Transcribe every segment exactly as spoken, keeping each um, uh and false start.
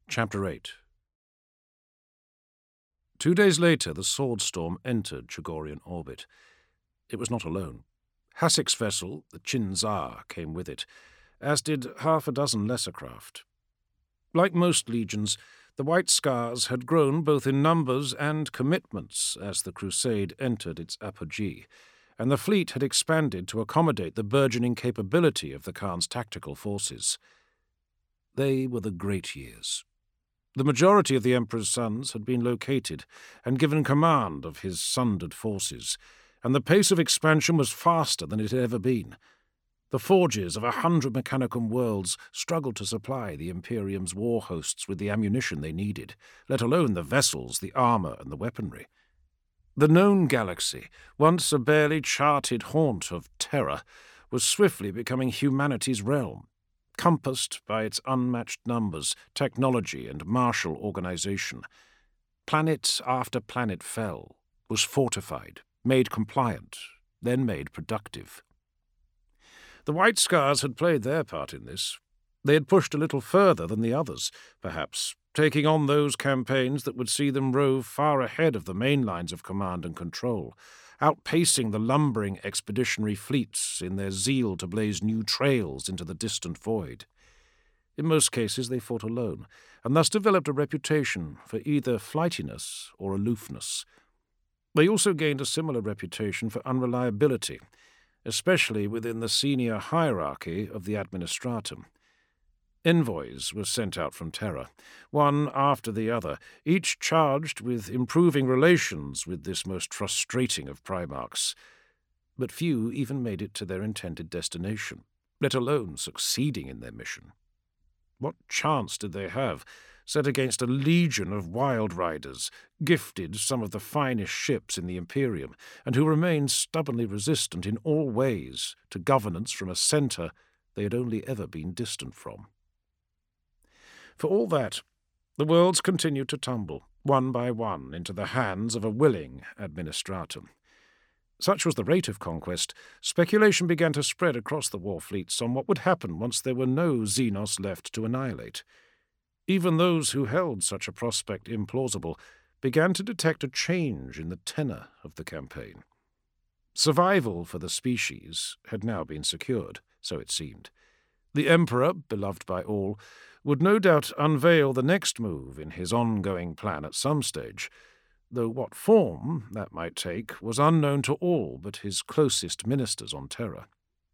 Chapter eight. Two days later, the Swordstorm entered Chagorian orbit. It was not alone. Hassek's vessel, the Chin-Zar, came with it, as did half a dozen lesser craft. Like most legions, the White Scars had grown both in numbers and commitments as the Crusade entered its apogee, and the fleet had expanded to accommodate the burgeoning capability of the Khan's tactical forces. They were the great years. The majority of the Emperor's sons had been located and given command of his sundered forces, and the pace of expansion was faster than it had ever been. The forges of a hundred Mechanicum worlds struggled to supply the Imperium's war hosts with the ammunition they needed, let alone the vessels, the armor, and the weaponry. The known galaxy, once a barely charted haunt of terror, was swiftly becoming humanity's realm, compassed by its unmatched numbers, technology, and martial organization. Planet after planet fell, was fortified, made compliant, then made productive. The White Scars had played their part in this. They had pushed a little further than the others, perhaps, taking on those campaigns that would see them rove far ahead of the main lines of command and control, outpacing the lumbering expeditionary fleets in their zeal to blaze new trails into the distant void. In most cases they fought alone, and thus developed a reputation for either flightiness or aloofness. They also gained a similar reputation for unreliability, especially within the senior hierarchy of the Administratum. Envoys were sent out from Terra, one after the other, each charged with improving relations with this most frustrating of Primarchs. But few even made it to their intended destination, let alone succeeding in their mission. What chance did they have, set against a legion of Wild Riders, gifted some of the finest ships in the Imperium, and who remained stubbornly resistant in all ways to governance from a centre they had only ever been distant from? For all that, the worlds continued to tumble, one by one, into the hands of a willing Administratum. Such was the rate of conquest, speculation began to spread across the war fleets on what would happen once there were no Xenos left to annihilate. Even those who held such a prospect implausible began to detect a change in the tenor of the campaign. Survival for the species had now been secured, so it seemed. The Emperor, beloved by all, would no doubt unveil the next move in his ongoing plan at some stage, though what form that might take was unknown to all but his closest ministers on Terra.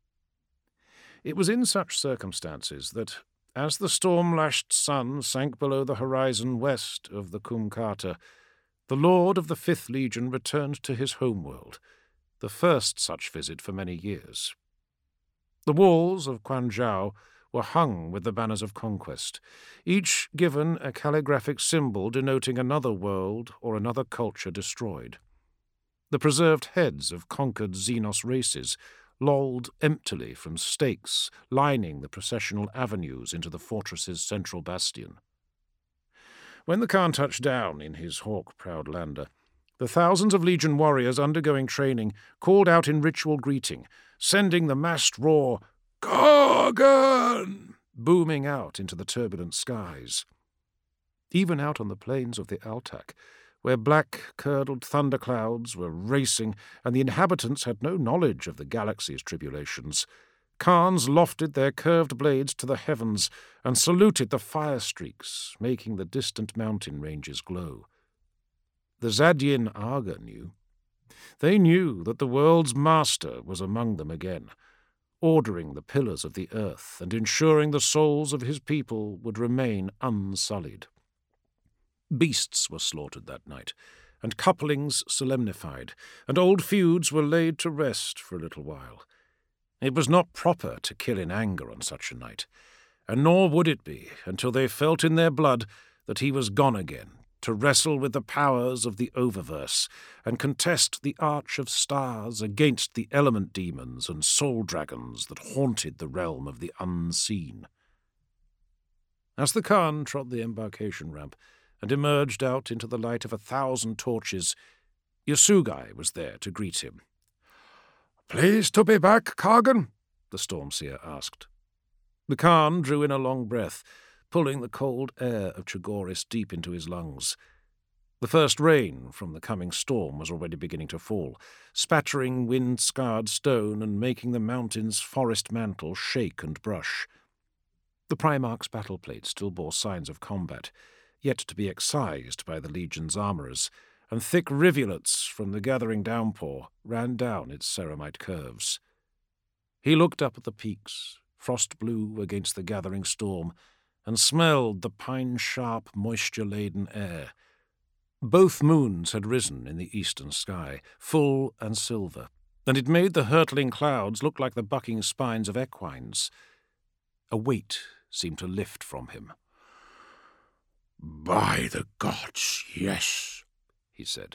It was in such circumstances that, as the storm-lashed sun sank below the horizon west of the Kumkata, the Lord of the Fifth Legion returned to his homeworld, the first such visit for many years. The walls of Quanzhou were hung with the banners of conquest, each given a calligraphic symbol denoting another world or another culture destroyed. The preserved heads of conquered Xenos races lolled emptily from stakes lining the processional avenues into the fortress's central bastion. When the Khan touched down in his hawk-proud lander, the thousands of Legion warriors undergoing training called out in ritual greeting, sending the massed roar, "Kargan!" booming out into the turbulent skies. Even out on the plains of the Altak, where black-curdled thunderclouds were racing and the inhabitants had no knowledge of the galaxy's tribulations, Khans lofted their curved blades to the heavens and saluted the fire streaks, making the distant mountain ranges glow. The Zadyin Aga knew. They knew that the world's master was among them again, ordering the pillars of the earth and ensuring the souls of his people would remain unsullied. Beasts were slaughtered that night, and couplings solemnified, and old feuds were laid to rest for a little while. It was not proper to kill in anger on such a night, and nor would it be until they felt in their blood that he was gone again, to wrestle with the powers of the Oververse and contest the Arch of Stars against the element demons and soul dragons that haunted the realm of the unseen. As the Khan trod the embarkation ramp and emerged out into the light of a thousand torches, Yasugai was there to greet him. "Pleased to be back, Kargan?" the Stormseer asked. The Khan drew in a long breath, pulling the cold air of Trigoris deep into his lungs. The first rain from the coming storm was already beginning to fall, spattering wind-scarred stone and making the mountain's forest mantle shake and brush. The Primarch's battle plate still bore signs of combat, yet to be excised by the Legion's armourers, and thick rivulets from the gathering downpour ran down its ceramite curves. He looked up at the peaks, frost-blue against the gathering storm, and smelled the pine-sharp, moisture-laden air. Both moons had risen in the eastern sky, full and silver, and it made the hurtling clouds look like the bucking spines of equines. A weight seemed to lift from him. "By the gods, yes," he said.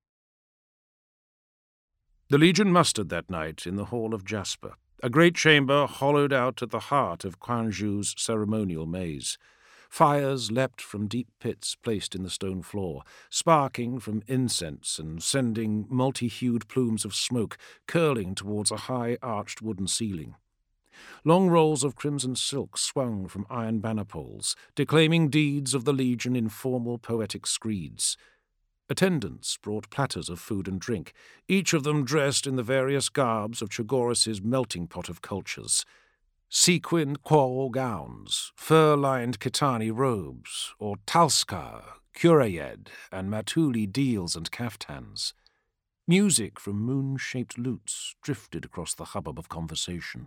The Legion mustered that night in the Hall of Jasper, a great chamber hollowed out at the heart of Quanju's ceremonial maze. Fires leapt from deep pits placed in the stone floor, sparking from incense and sending multi-hued plumes of smoke curling towards a high-arched wooden ceiling. Long rolls of crimson silk swung from iron banner poles, declaiming deeds of the Legion in formal poetic screeds. Attendants brought platters of food and drink, each of them dressed in the various garbs of Trigoris's melting pot of cultures. Sequined quarrel gowns, fur-lined Kitani robes, or Talskar, Kurayed, and Matuli deals and kaftans. Music from moon-shaped lutes drifted across the hubbub of conversation.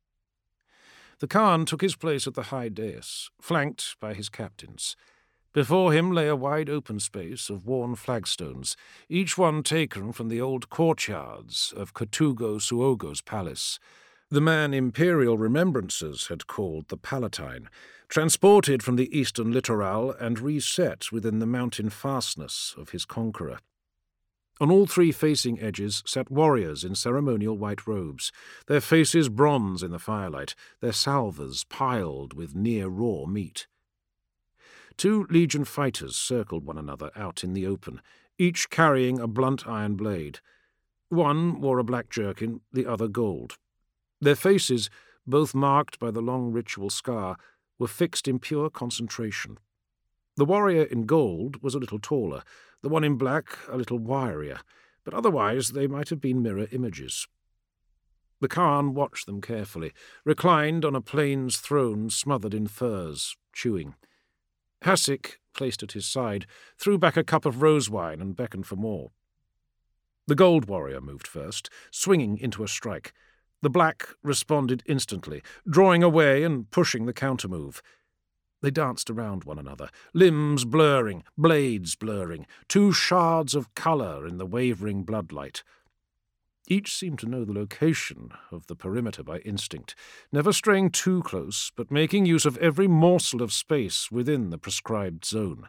The Khan took his place at the high dais, flanked by his captains. Before him lay a wide open space of worn flagstones, each one taken from the old courtyards of Katugo Suogo's palace, the man Imperial Remembrances had called the Palatine, transported from the eastern littoral and reset within the mountain fastness of his conqueror. On all three facing edges sat warriors in ceremonial white robes, their faces bronze in the firelight, their salvers piled with near-raw meat. Two Legion fighters circled one another out in the open, each carrying a blunt iron blade. One wore a black jerkin, the other gold. Their faces, both marked by the long ritual scar, were fixed in pure concentration. The warrior in gold was a little taller, the one in black a little wirier, but otherwise they might have been mirror images. The Khan watched them carefully, reclined on a plains throne smothered in furs, chewing. Hasek, placed at his side, threw back a cup of rose wine and beckoned for more. The gold warrior moved first, swinging into a strike. The black responded instantly, drawing away and pushing the countermove. They danced around one another, limbs blurring, blades blurring, two shards of colour in the wavering bloodlight. Each seemed to know the location of the perimeter by instinct, never straying too close, but making use of every morsel of space within the prescribed zone.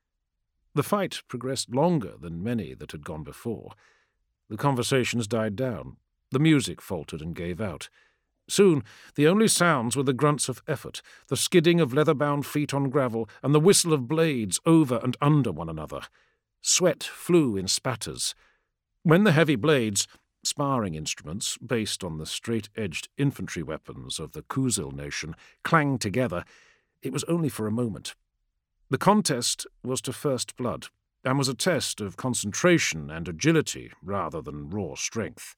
The fight progressed longer than many that had gone before. The conversations died down. The music faltered and gave out. Soon the only sounds were the grunts of effort, the skidding of leather-bound feet on gravel, and the whistle of blades over and under one another. Sweat flew in spatters. When the heavy blades, sparring instruments based on the straight-edged infantry weapons of the Kuzil nation, clanged together, it was only for a moment. The contest was to first blood, and was a test of concentration and agility rather than raw strength.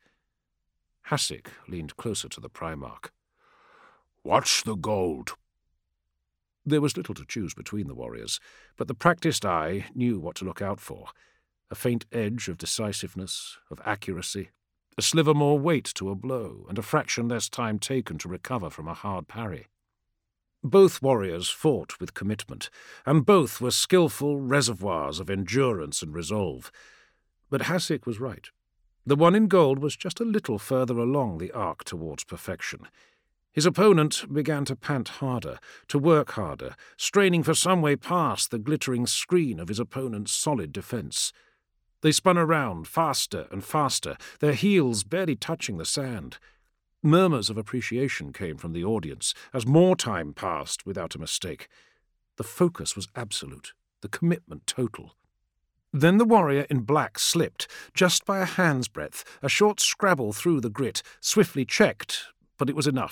Hasek leaned closer to the Primarch. "What's the gold?" There was little to choose between the warriors, but the practised eye knew what to look out for. A faint edge of decisiveness, of accuracy, a sliver more weight to a blow, and a fraction less time taken to recover from a hard parry. Both warriors fought with commitment, and both were skilful reservoirs of endurance and resolve. But Hasek was right. The one in gold was just a little further along the arc towards perfection. His opponent began to pant harder, to work harder, straining for some way past the glittering screen of his opponent's solid defence. They spun around, faster and faster, their heels barely touching the sand. Murmurs of appreciation came from the audience as more time passed without a mistake. The focus was absolute, the commitment total. Then the warrior in black slipped, just by a hand's breadth, a short scrabble through the grit, swiftly checked, but it was enough.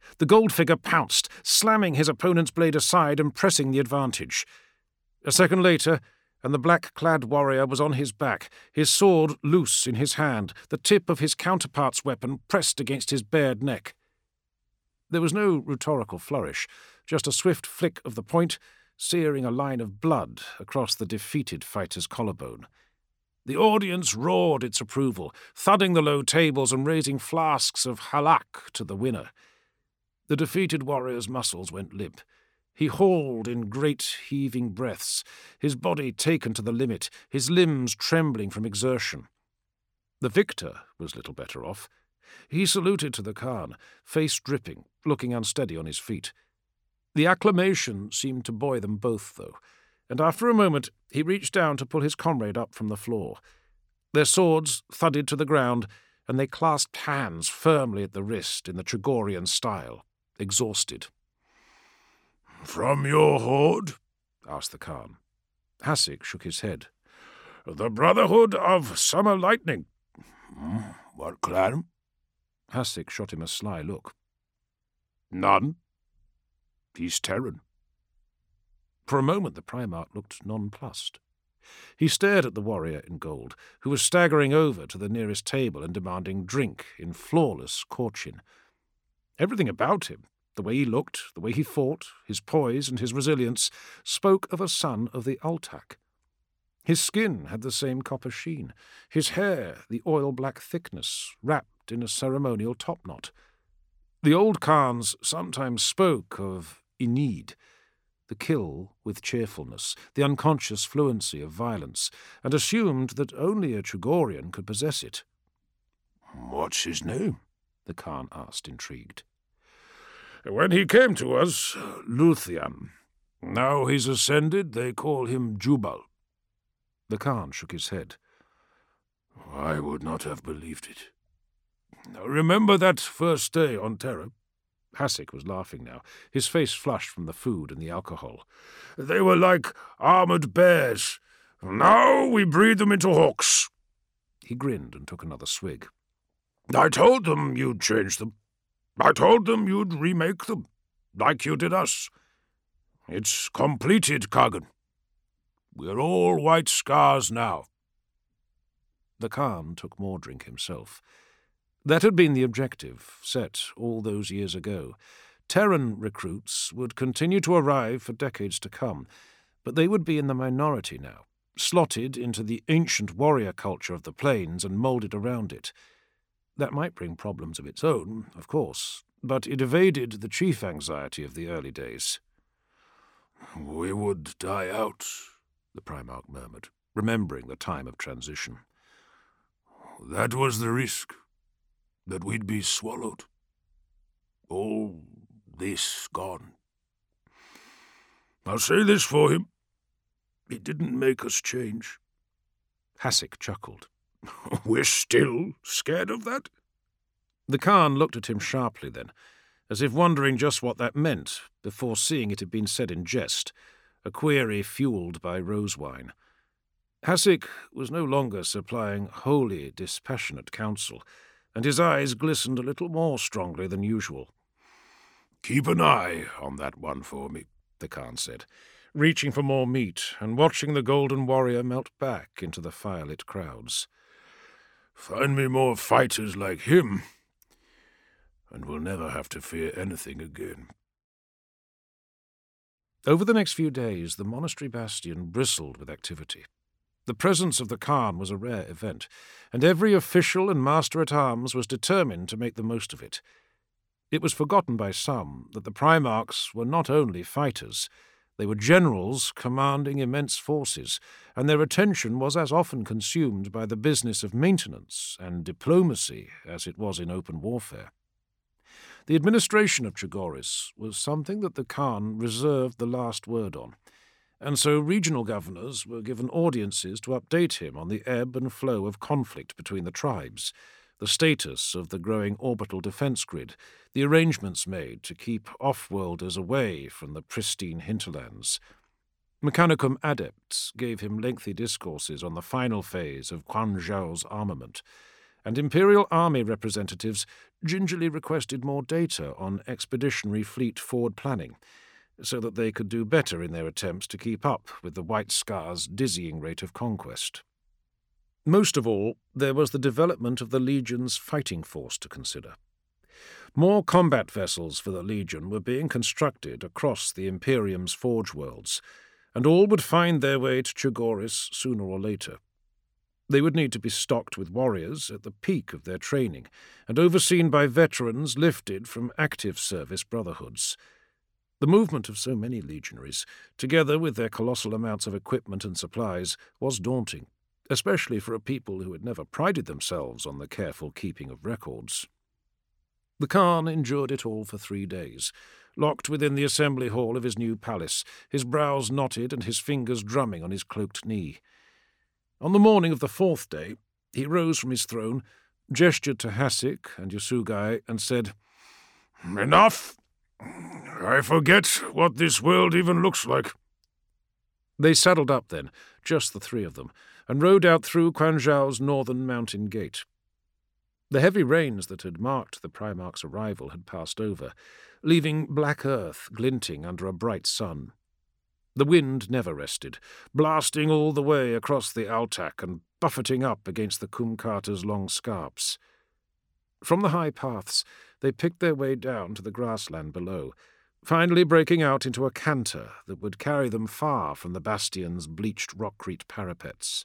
The gold figure pounced, slamming his opponent's blade aside and pressing the advantage. A second later, and the black-clad warrior was on his back, his sword loose in his hand, the tip of his counterpart's weapon pressed against his bared neck. There was no rhetorical flourish, just a swift flick of the point, searing a line of blood across the defeated fighter's collarbone. The audience roared its approval, thudding the low tables and raising flasks of halak to the winner. The defeated warrior's muscles went limp. He hauled in great heaving breaths, his body taken to the limit, his limbs trembling from exertion. The victor was little better off. He saluted to the Khan, face dripping, looking unsteady on his feet. The acclamation seemed to buoy them both, though, and after a moment he reached down to pull his comrade up from the floor. Their swords thudded to the ground, and they clasped hands firmly at the wrist in the Tregorian style, exhausted. "From your horde?" asked the Khan. Hasek shook his head. "The Brotherhood of Summer Lightning." "Hmm, what clan?" Hasek shot him a sly look. "None. He's Terran." For a moment the Primarch looked nonplussed. He stared at the warrior in gold, who was staggering over to the nearest table and demanding drink in flawless Korchin. Everything about him, the way he looked, the way he fought, his poise and his resilience, spoke of a son of the Altak. His skin had the same copper sheen, his hair the oil-black thickness, wrapped in a ceremonial topknot. The old Khans sometimes spoke of Enid, the kill with cheerfulness, the unconscious fluency of violence, and assumed that only a Tregorian could possess it. "What's his name?" the Khan asked, intrigued. "When he came to us, Luthien. Now he's ascended, they call him Jubal." The Khan shook his head. "I would not have believed it. Remember that first day on Terra?" Hasek was laughing now, his face flushed from the food and the alcohol. "They were like armoured bears. Now we breed them into hawks." He grinned and took another swig. "I told them you'd change them. I told them you'd remake them, like you did us. It's completed, Kagan. We're all white scars now." The Khan took more drink himself. That had been the objective, set all those years ago. Terran recruits would continue to arrive for decades to come, but they would be in the minority now, slotted into the ancient warrior culture of the plains and moulded around it. That might bring problems of its own, of course, but it evaded the chief anxiety of the early days. "We would die out," the Primarch murmured, remembering the time of transition. "That was the risk, that we'd be swallowed. All this gone. I'll say this for him. It didn't make us change." Hasek chuckled. "We're still scared of that?" The Khan looked at him sharply then, as if wondering just what that meant, before seeing it had been said in jest, a query fuelled by rose wine. Hasek was no longer supplying wholly dispassionate counsel, and his eyes glistened a little more strongly than usual. "Keep an eye on that one for me," the Khan said, reaching for more meat and watching the golden warrior melt back into the firelit crowds. "Find me more fighters like him, and we'll never have to fear anything again." Over the next few days, the monastery bastion bristled with activity. The presence of the Khan was a rare event, and every official and master-at-arms was determined to make the most of it. It was forgotten by some that the Primarchs were not only fighters. They were generals commanding immense forces, and their attention was as often consumed by the business of maintenance and diplomacy as it was in open warfare. The administration of Tregoris was something that the Khan reserved the last word on, and so regional governors were given audiences to update him on the ebb and flow of conflict between the tribes, the status of the growing orbital defense grid, the arrangements made to keep off-worlders away from the pristine hinterlands. Mechanicum adepts gave him lengthy discourses on the final phase of Quan Zhao's armament, and Imperial Army representatives gingerly requested more data on expeditionary fleet forward planning, so that they could do better in their attempts to keep up with the White Scar's dizzying rate of conquest. Most of all, there was the development of the Legion's fighting force to consider. More combat vessels for the Legion were being constructed across the Imperium's forge worlds, and all would find their way to Chogoris sooner or later. They would need to be stocked with warriors at the peak of their training and overseen by veterans lifted from active service brotherhoods. The movement of so many legionaries, together with their colossal amounts of equipment and supplies, was daunting, especially for a people who had never prided themselves on the careful keeping of records. The Khan endured it all for three days, locked within the assembly hall of his new palace, his brows knotted and his fingers drumming on his cloaked knee. On the morning of the fourth day, he rose from his throne, gestured to Hasik and Yasugai, and said, "Enough! I forget what this world even looks like." They saddled up then, just the three of them, and rode out through Quan Zhao's northern mountain gate. The heavy rains that had marked the Primarch's arrival had passed over, leaving black earth glinting under a bright sun. The wind never rested, blasting all the way across the Altak and buffeting up against the Kumkata's long scarps. From the high paths, they picked their way down to the grassland below, finally breaking out into a canter that would carry them far from the bastion's bleached rockcrete parapets.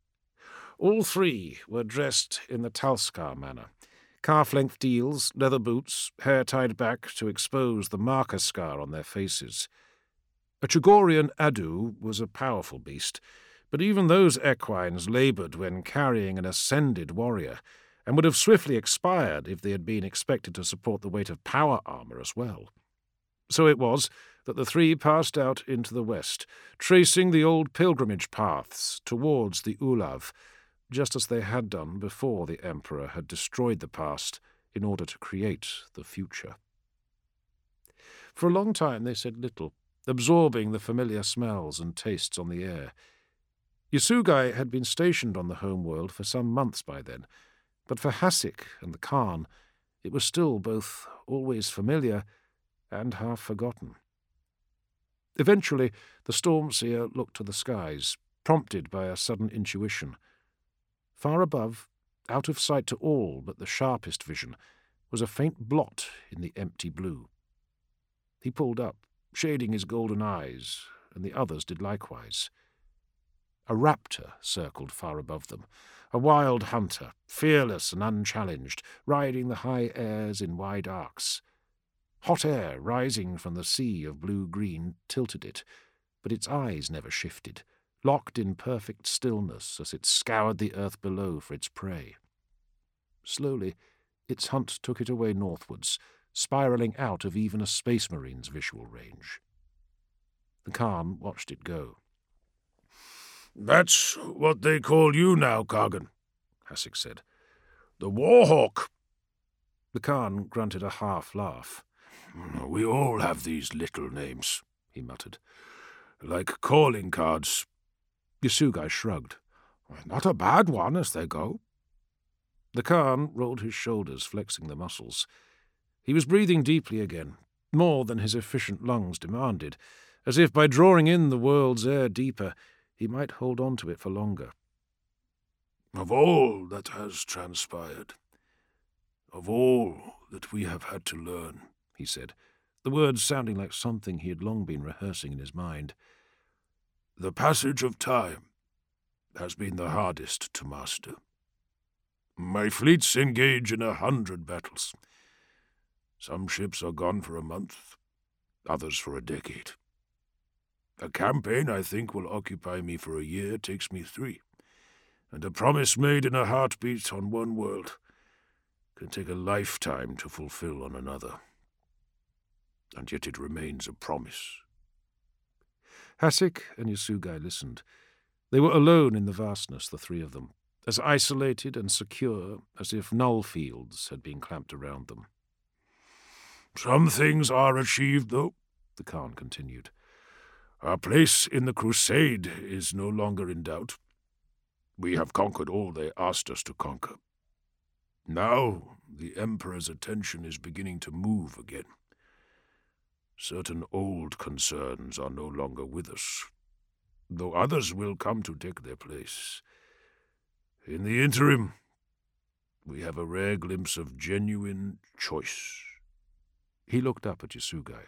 All three were dressed in the Talskar manner, calf-length deals, leather boots, hair tied back to expose the marker scar on their faces. A Chogorian Adu was a powerful beast, but even those equines laboured when carrying an ascended warrior, and would have swiftly expired if they had been expected to support the weight of power armour as well. So it was that the three passed out into the west, tracing the old pilgrimage paths towards the Ulav, just as they had done before the Emperor had destroyed the past in order to create the future. For a long time they said little, absorbing the familiar smells and tastes on the air. Yasugai had been stationed on the homeworld for some months by then, but for Hasik and the Khan it was still both always familiar and half forgotten. Eventually the Stormseer looked to the skies, prompted by a sudden intuition. Far above, out of sight to all but the sharpest vision, was a faint blot in the empty blue. He pulled up, shading his golden eyes, and the others did likewise. A raptor circled far above them, a wild hunter, fearless and unchallenged, riding the high airs in wide arcs. Hot air rising from the sea of blue-green tilted it, but its eyes never shifted, locked in perfect stillness as it scoured the earth below for its prey. Slowly, its hunt took it away northwards, spiralling out of even a space marine's visual range. The Khan watched it go. "That's what they call you now, Kargan," Hasik said. "The Warhawk." The Khan grunted a half-laugh. "We all have these little names," he muttered, "like calling cards." Yasugai shrugged. "Not a bad one as they go." The Khan rolled his shoulders, flexing the muscles. He was breathing deeply again, more than his efficient lungs demanded, as if by drawing in the world's air deeper, he might hold on to it for longer. "Of all that has transpired, of all that we have had to learn," he said, the words sounding like something he had long been rehearsing in his mind, "the passage of time has been the hardest to master. My fleets engage in a hundred battles. Some ships are gone for a month, others for a decade. A campaign I think will occupy me for a year takes me three, and a promise made in a heartbeat on one world can take a lifetime to fulfill on another. And yet it remains a promise." Hasik and Yasugai listened. They were alone in the vastness, the three of them, as isolated and secure as if null fields had been clamped around them. "Some things are achieved, though," the Khan continued. "Our place in the crusade is no longer in doubt. We have conquered all they asked us to conquer. Now the Emperor's attention is beginning to move again. Certain old concerns are no longer with us, though others will come to take their place. In the interim, we have a rare glimpse of genuine choice. He looked up at Yasugai.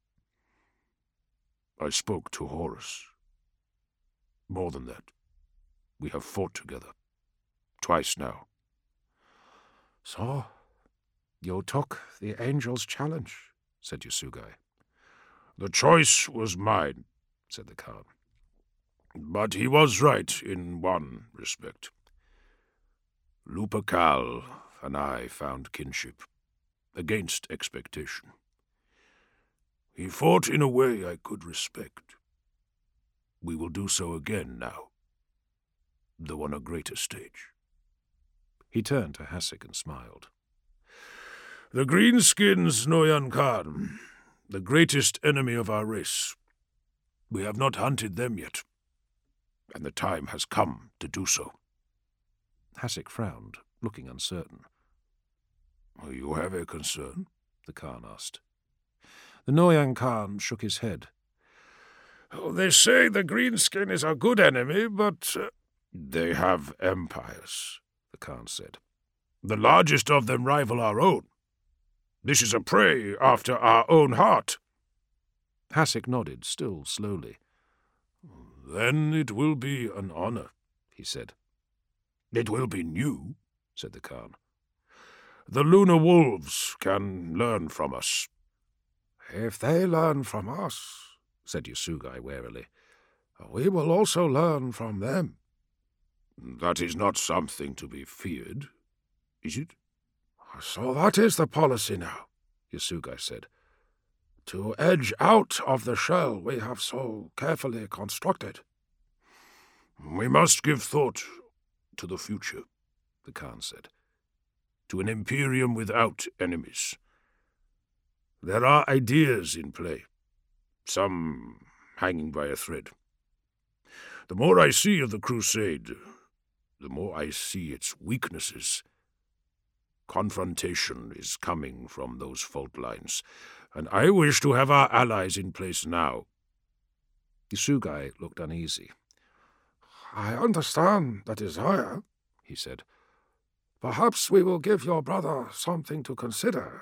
I spoke to Horus. More than that, we have fought together. Twice now. So, you took the Angel's challenge, said Yasugai. The choice was mine, said the Khan. But he was right in one respect. Lupercal and I found kinship, against expectation. He fought in a way I could respect. We will do so again now, though on a greater stage. He turned to Hasik and smiled. The Greenskins, Noyan Khan, the greatest enemy of our race. We have not hunted them yet, and the time has come to do so. Hasik frowned, looking uncertain. You have a concern? The Khan asked. The Noyan Khan shook his head. Oh, they say the Greenskin is a good enemy, but uh, they have empires, the Khan said. The largest of them rival our own. This is a prey after our own heart. Hasik nodded, still slowly. Then it will be an honor, he said. It will be new, said the Khan. The Lunar Wolves can learn from us. If they learn from us, said Yasugai warily, we will also learn from them. That is not something to be feared, is it? So that is the policy now, Yasugai said. To edge out of the shell we have so carefully constructed. We must give thought to the future, the Khan said. To an Imperium without enemies. There are ideas in play, some hanging by a thread. The more I see of the Crusade, the more I see its weaknesses. Confrontation is coming from those fault lines, and I wish to have our allies in place now. Yasugai looked uneasy. I understand the desire, he said. Perhaps we will give your brother something to consider.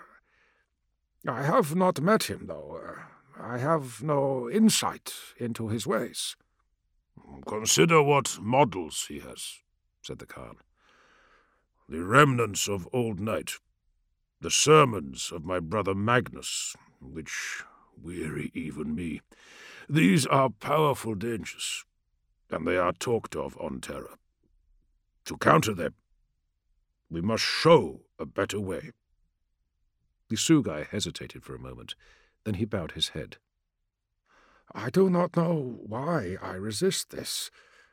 I have not met him, though. I have no insight into his ways. Consider what models he has, said the Khan. The remnants of old Night, the sermons of my brother Magnus, which weary even me. These are powerful dangers, and they are talked of on Terra. To counter them, we must show a better way. Yasugai hesitated for a moment, then he bowed his head. I do not know why I resist this.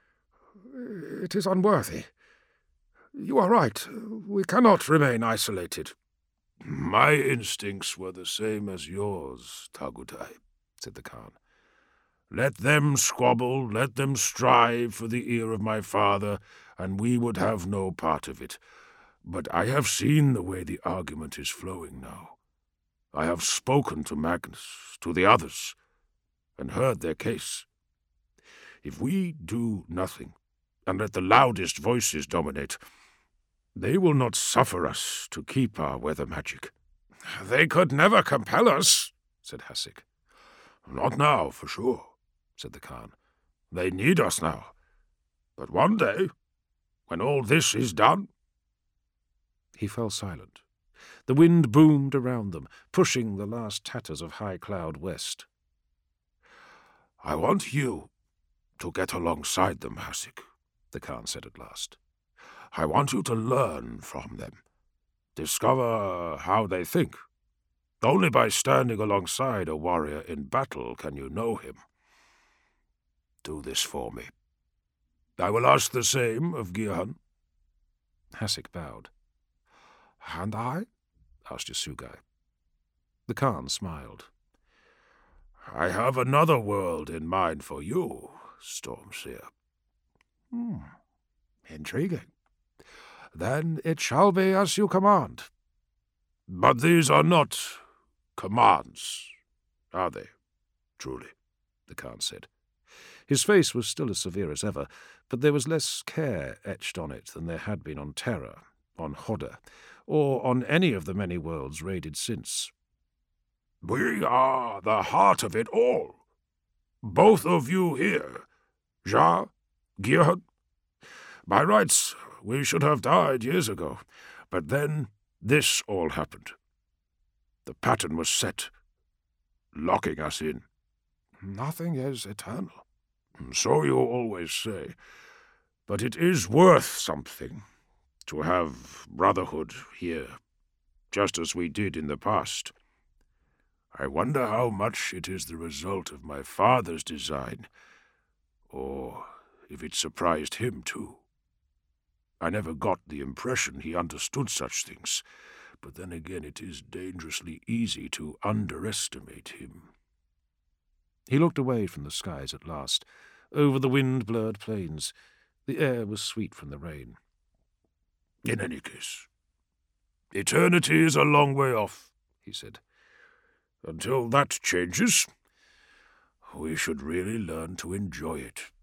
It is unworthy. You are right. We cannot remain isolated. My instincts were the same as yours, Tagutai, said the Khan. Let them squabble, let them strive for the ear of my father, and we would have no part of it. But I have seen the way the argument is flowing now. I have spoken to Magnus, to the others, and heard their case. If we do nothing, and let the loudest voices dominate, they will not suffer us to keep our weather magic. They could never compel us, said Hasik. Not now, for sure, said the Khan. They need us now. But one day, when all this is done... He fell silent. The wind boomed around them, pushing the last tatters of high cloud west. I want you to get alongside them, Hasik, the Khan said at last. I want you to learn from them, discover how they think. Only by standing alongside a warrior in battle can you know him. Do this for me. I will ask the same of Girhan. Hasik bowed. And I? Asked Yasugai. The Khan smiled. I have another world in mind for you, Stormseer. Hmm. Intriguing. Then it shall be as you command. But these are not commands, are they, truly? The Khan said. His face was still as severe as ever, but there was less care etched on it than there had been on Terra, on Hodder, or on any of the many worlds raided since. We are the heart of it all. Both of you here, Ja, Gearhart. By rights, we should have died years ago, but then this all happened. The pattern was set, locking us in. Nothing is eternal. So you always say, but it is worth something to have brotherhood here, just as we did in the past. I wonder how much it is the result of my father's design, or if it surprised him too. I never got the impression he understood such things, but then again it is dangerously easy to underestimate him. He looked away from the skies at last, over the wind-blurred plains. The air was sweet from the rain. In any case, eternity is a long way off, he said. Until that changes, we should really learn to enjoy it.